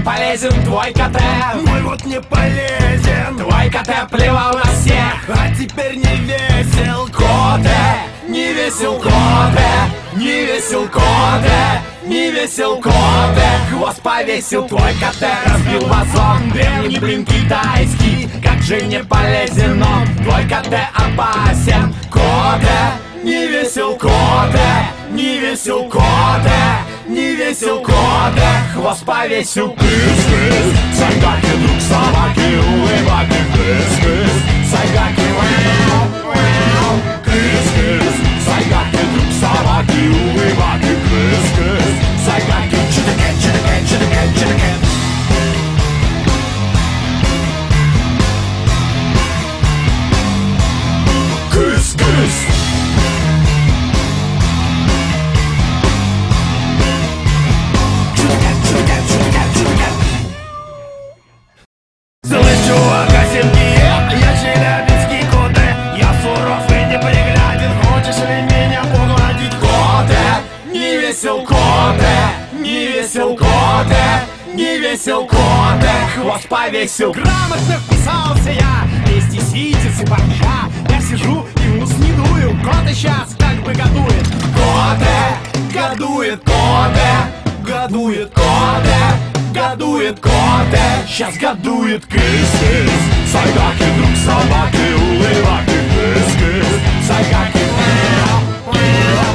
полезен твой КТ. Мой вот не полезен. Твой КТ плевал на всех, а теперь не весел. Коте, не весел коте, не весел коте, не весел коте. Хвост повесил твой КТ, разбил вазон. Древний блин китайский, как же не полезен он. Твой КТ опасен. Коте, не весел коте, не весел коте, не весел коте. Хвост повесил. Кыс-кыс, Сайгаки друг собаки, улыбаки. Кыс-кыс, Сайгаки вау, вау. Кыс-кыс, Сайгаки друг собаки, улыбаки. Кыс-кыс, Сайгаки. Чидакен, чидакен, чидакен, чидакен. Кыс-кыс. Слышь, чувак, я челябинский коте. Я суров и непригляден. Хочешь ли меня погладить? Коте, не весел коте, не весел коте, не весел коте. Хвост повесил. Грамотно вписался я, вместе сидит и борща. Я сижу и в ус не дую. Коте сейчас как бы гадует. Коте, гадует коте, гадует коте, гадует коте. Сейчас гадует. Кыс-кыс, Сайгаки друг собаки, улыбаки. Кыс-кыс, Сайгаки.